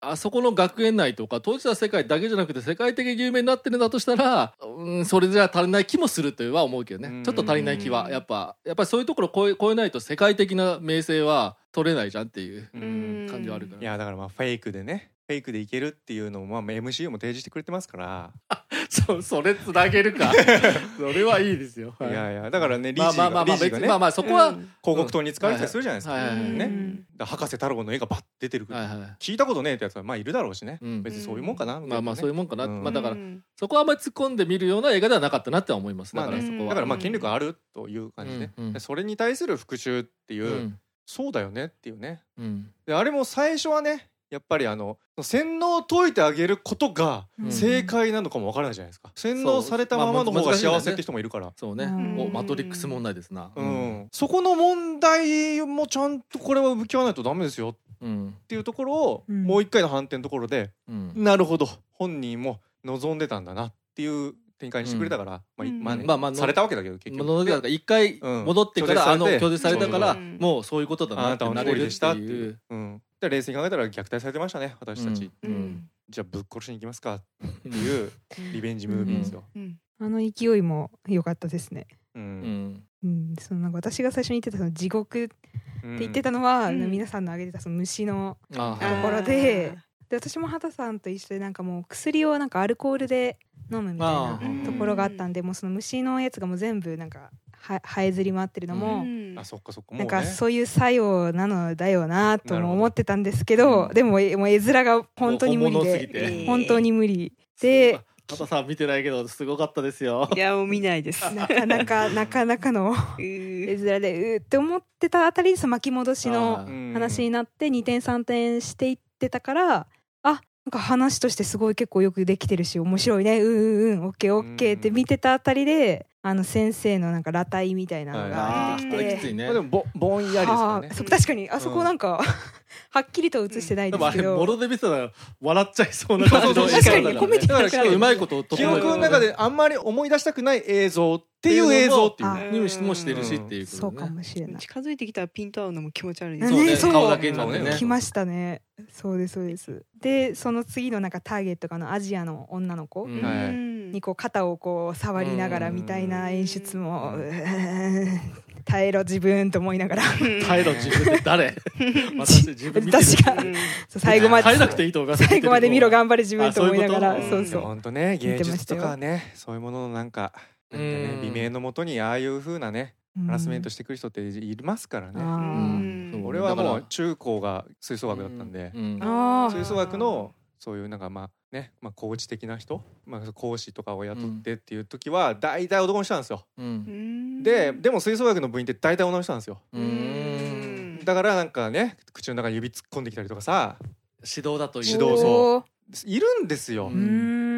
あそこの学園内とか当事者世界だけじゃなくて世界的に有名になってるんだとしたら、うん、それじゃ足りない気もするとは思うけどね。ちょっと足りない気はやっぱやっぱりそういうところを超え、超えないと世界的な名声は取れないじゃんっていう感じはあるから。 いやだからまあフェイクでねフェイクでいけるっていうのをまあ エムシーユー も提示してくれてますからそ, それつなげるかそれはいいですよ、はい、 いやいやだからね理事がまあまあまあ別にまあまあそこは、うん、 広告塔に使われたりするじゃないですか、 はいはいはいね、だ博士太郎の絵がバッ出てるから、はいはい、聞いたことねえってやつはまあいるだろうしね、うん、別にそういうもんかな、ね、 まあまあそういうもんかな、うん、まあだからそこはあんまり突っ込んで見るような映画ではなかったなって思います。だからそこは、 だからまあ権力あるという感じで、うんうん、それに対する復讐っていう、うん、そうだよねっていうね、うん、であれも最初はねやっぱりあの洗脳を解いてあげることが正解なのかもわからないじゃないですか、うん、洗脳されたままの方が幸せって人もいるから、 そうね、おマトリックス問題ですな、 うんうん、そこの問題もちゃんとこれは向き合わないとダメですよっていうところを、うん、もう一回の反転のところで、うん、なるほど本人も望んでたんだなっていう展開にしてくれたから、うん、まあ、まあまあされたわけだけど結局一回戻ってから、うん、あの拒絶されたから、うん、もうそういうことだなってなれるっていう、 うん、で冷静に考えたら虐待されてましたね私たち、うんうん、じゃあぶっ殺しに行きますかっていうリベンジムービーですよ、うんうん、 あの勢いも良かったですね、うんうん、そのなんか私が最初に言ってたその地獄って言ってたのは、うん、皆さんの挙げてたその虫のところで、で私も畑さんと一緒でなんかもう薬をなんかアルコールで飲むみたいなところがあったんで、もうその虫のやつがもう全部なんかは這いずり回ってるのも、うん、 あそっかそっか、 なんかそういう作用なのだよなとも思ってたんですけど、でももう絵面が本当に無理で本当に無理で、 畑さん見てないけどすごかったですよ。 いやもう見ないです。 なかなかなかなかの絵面でうーって思ってたあたりで巻き戻しの話になってにてんさんてんしていってたから、あなんか話としてすごい結構よくできてるし面白いね、うんうんうんオッケーオッケーって見てたあたりで、あの先生のなんか裸体みたいなのが出てきて、 はい、きついね、 でも ぼ, ぼんやりですよね。 そ確かにあそこなんか、うん、はっきりと映してないですけど、 でもあれボロで見てたら笑っちゃいそうな感じの確かにコメディだからうまいこと記憶の中であんまり思い出したくない映像っていう映像っていうねにもしてるしっていうことね、 そうかもしれない。 近づいてきたらピント合うのも気持ち悪いですね。 そう顔だけになってね来ましたね。そうですそうです。でその次のなんかターゲットがのアジアの女の子、うん、にこう肩をこう触りながらみたいな演出も、うん、耐えろ自分と思いながら耐えろ自分って誰私自分見てる私が、うん、最後まで耐えなくていいと思います。 最後まで見ろ頑張れ自分と思いながら、 そうそうそう本当ね芸術とかねそういうもののなんかなんかね、美名のもとにああいう風なねハラスメントしてくる人っていますからね、うん、俺はもう中高が吹奏楽だったんで、うんうん、吹奏楽のそういうなんかまあね、まあ、コーチ的な人、まあ、講師とかを雇ってっていう時は大体男の人なんですよ、うん、ででも吹奏楽の部員って大体女の人なんですよ、うん、だからなんかね口の中に指突っ込んできたりとかさ指導だという指導そういるんですよ、うん、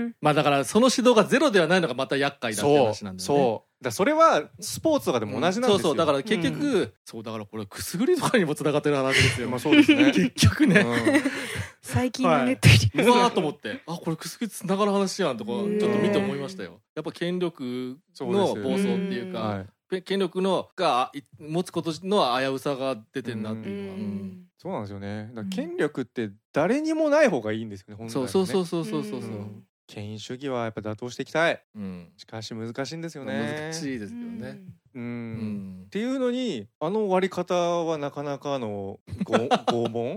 まあだからその指導がゼロではないのがまた厄介だって話なんだよね。 そうそうだそれはスポーツとかでも同じなんですよ、うん、そうそうだから結局、うん、そうだからこれくすぐりとかにもつながってる話ですよ。 まあそうですね結局ね、うん、 最近のネットリックス、 はい、うわーと思ってあこれくすぐりつながる話やんとかちょっと見て思いましたよ。やっぱ権力の暴走っていうか、はい、権力のが持つことの危うさが出てんなっていうのは、うんうんそうなんですよね。だから権力って誰にもない方がいいんですよね、本当はね。 そうそうそうそうそうそう、うん、 権威主義はやっぱ打倒していきたい、うん、しかし難しいんですよね。 難しいですけどね、 うんうん、っていうのにあの割り方はなかなかの拷問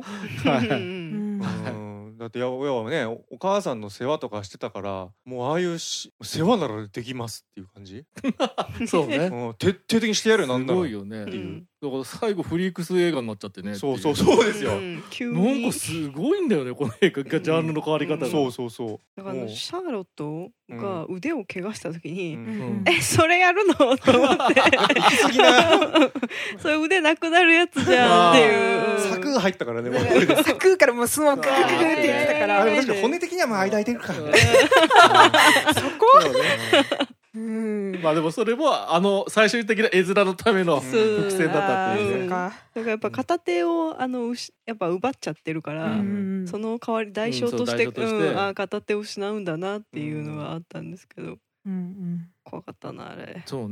だって親はねお母さんの世話とかしてたからもうああいうし世話ならできますっていう感じそうね、 うん、徹底的にしてやるなんだろうすごいよねっていう、うん、だから最後フリークス映画になっちゃってねそうそうそうですよ、うん、 なんかすごいんだよねこの映画がジャンルの変わり方が、うん、 そうそうそうだからシャーロットが腕を怪我した時に、うん、えそれやるのと思って好きなそれ腕なくなるやつじゃんっていうサク入ったからねサクからもうスモークって言ってたから、 あでも確かに骨的にはまあ間空いてるからねそこうんまあでもそれもあの最終的な絵面のための伏線だったっていうね。 だからやっぱ片手をあのやっぱ奪っちゃってるから、うん、その代わり代償として、うんうん、あ片手を失うんだなっていうのがあったんですけど、うんうん、怖かったなあれ。 そうね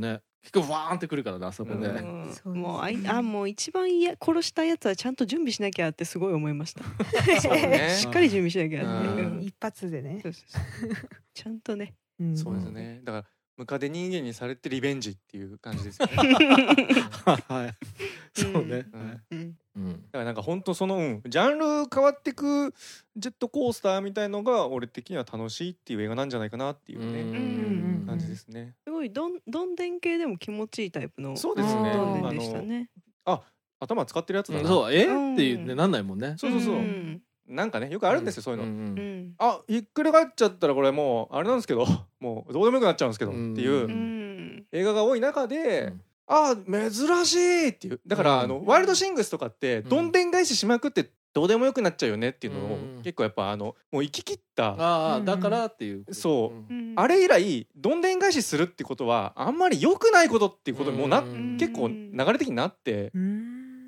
結構ワーンってくるからな、そこで、 うんうん、もうあいあもう一番いや殺したやつはちゃんと準備しなきゃってすごい思いましたそう、ね、しっかり準備しなきゃ、ね、 うん、一発でね、 そうそうそうちゃんとね、 うん、そうですね。だからムカデ人間にされてリベンジっていう感じですよねはいそうね、 うんうんうん、だからなんか本当その、うん、ジャンル変わってくジェットコースターみたいのが俺的には楽しいっていう映画なんじゃないかなっていうね、うん感じですね。 すごいどんどんでん系でも気持ちいいタイプのそうですね。 どんでんでしたね。 あのあ頭使ってるやつだな、 うん、そうえ、うん、っていうねなんないもんね。 そうそうそう、うん、なんかねよくあるんですよ、うん、そういうの、うんうん、あひっくり返っちゃったらこれもうあれなんですけどもうどうでもよくなっちゃうんですけど、うん、っていう映画が多い中で、うんあ珍しいっていうだから、うん、あのワイルドシングスとかってどんでん返ししまくってどうでもよくなっちゃうよねっていうのを、うん、結構やっぱあのもう行き切ったあだからっていうそう、うん、あれ以来どんでん返しするってことはあんまり良くないことっていうことにもうな、うん、結構流れ的になって、うん、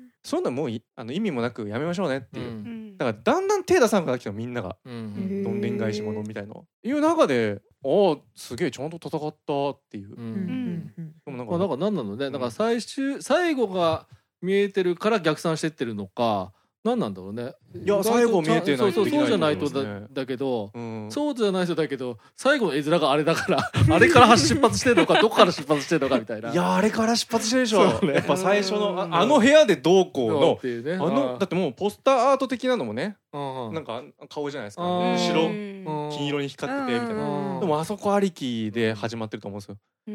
そういうのもうあの意味もなくやめましょうねっていう、うん、だからだんだん手出さなくなってきたのみんなが、うん、どんでん返しものみたいないう中であすげえちゃんと戦ったっていう、うんうんうん、なんかだから何なのね、だから最終最後が見えてるから逆算してってるのか何なんだろうね。 いや最後見えてないとできないと思いますね。 そうそうそうじゃないと だ, だけど、うん、そうじゃないとだけど最後の絵面があれだからあれから出発してるのかどこから出発してるのかみたいな。 いやあれから出発してるでしょ、ね、やっぱ最初の あ, あの部屋でどうこうの、ね、あのだってもうポスターアート的なのもね、うん、なんか顔じゃないですか、後ろ金色に光っててみたいな。でもあそこありきで始まってると思うんですよ、うん、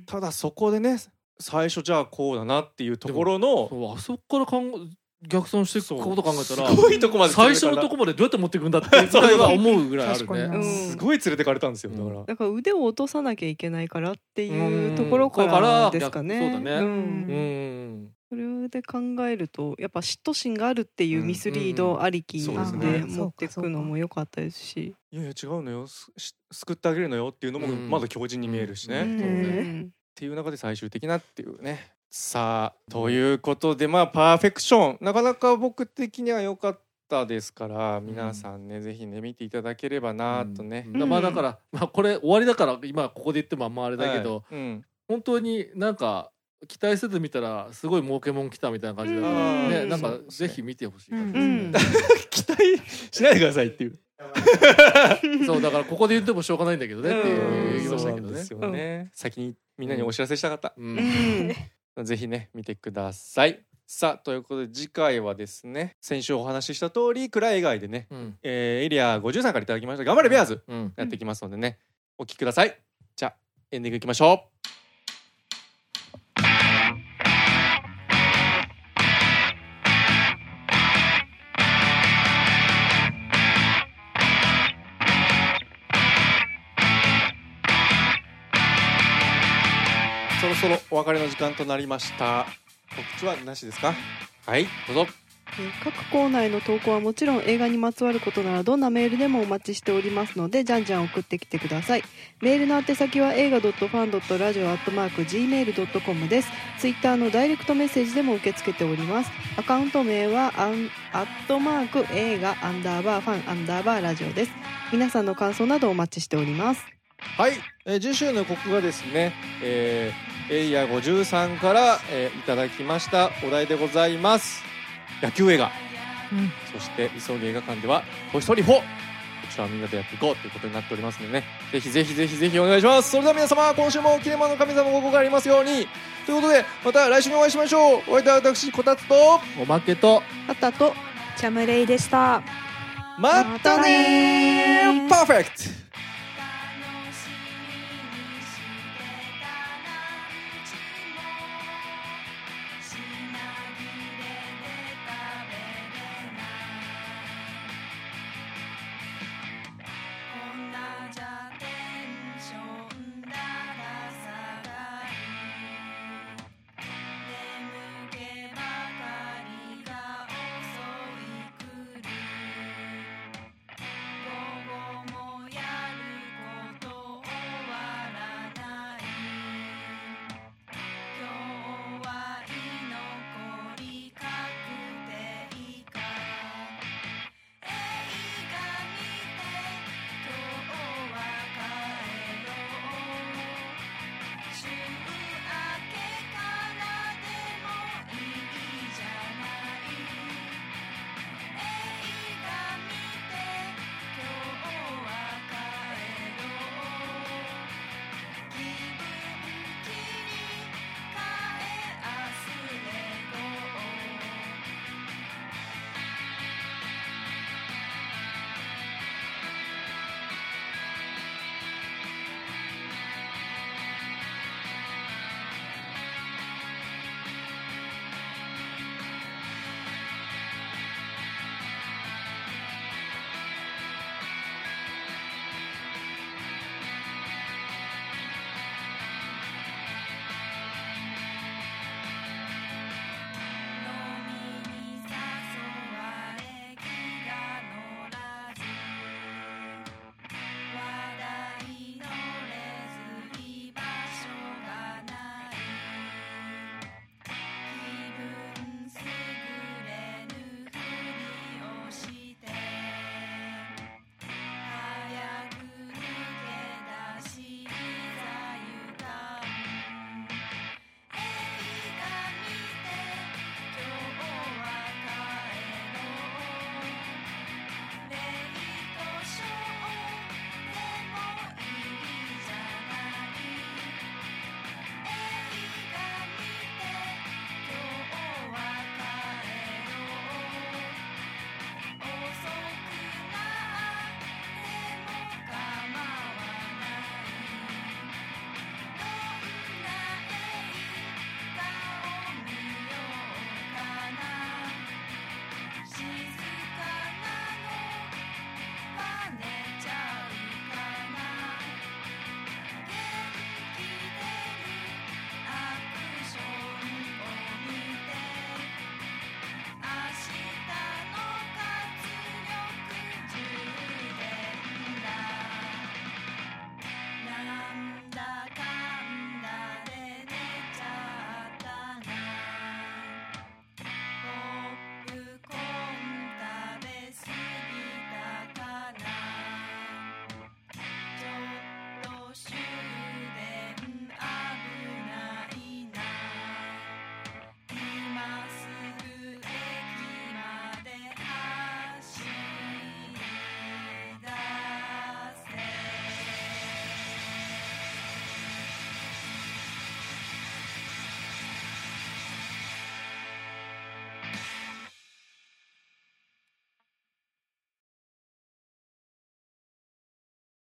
ただそこでね最初じゃあこうだなっていうところのあそこから考え逆算していくこと考えたらすごいとこまで最初のとこまでどうやって持っていくんだってぐらいは思うぐらいあるね、 うん、 すごい連れてかれたんですよ。だから、 だから腕を落とさなきゃいけないからっていうところからですかね。 そうだね、うんうん、それで考えるとやっぱ嫉妬心があるっていうミスリードありきで持っていくのも良かったですし、 いやいや違うのよ救ってあげるのよっていうのもまだ強靭に見えるしね、うんうん、っていう中で最終的なっていうね。さあということでまあパーフェクションなかなか僕的には良かったですから皆さんね、うん、ぜひね見ていただければなとね、 うん、まあだから、まあ、これ終わりだから今ここで言ってもあんまあれだけど、はいうん、本当になんか期待せず見たらすごい儲けもん来たみたいな感じだから、ね、なんかぜひ見てほしい感じですね、うん、 期待しないでくださいっていうそうだからここで言ってもしょうがないんだけどねって言いましたけどね、 そうなんですよね、うん、先にみんなにお知らせしたかった、うんうん、ぜひね見てください。さあということで次回はですね先週お話しした通り暗い以外でね、うんえー、エリアごじゅうさんからいただきました頑張れベアーズ、うん、やっていきますのでねお聞きください。じゃあエンディングいきましょう。そろそろお別れの時間となりました。告知はなしですか？はいどうぞ。 各コーナーへの投稿はもちろん映画にまつわることならどんなメールでもお待ちしておりますのでじゃんじゃん送ってきてください。メールの宛先は映画 ドットファン ドットラジオ アットマーク ジーメール ドットコム です。ツイッターのダイレクトメッセージでも受け付けております。アカウント名はアンアットマーク映画アンダーバーファンアンダーバーラジオです。皆さんの感想などお待ちしております。 はい、えー、次週の告がですね、えー、エリアごじゅうさんから、えー、いただきましたお題でございます。野球映画、うん、そして急ぎ映画館ではトイストーリーフォーこちらをみんなでやっていこうということになっておりますのでねぜひぜひぜひぜひお願いします。それでは皆様今週もキネマの神様ごごがありますようにということでまた来週にお会いしましょう。お相手は私こたつとおまけとあったとチャムレイでした。 またねーパーフェクト。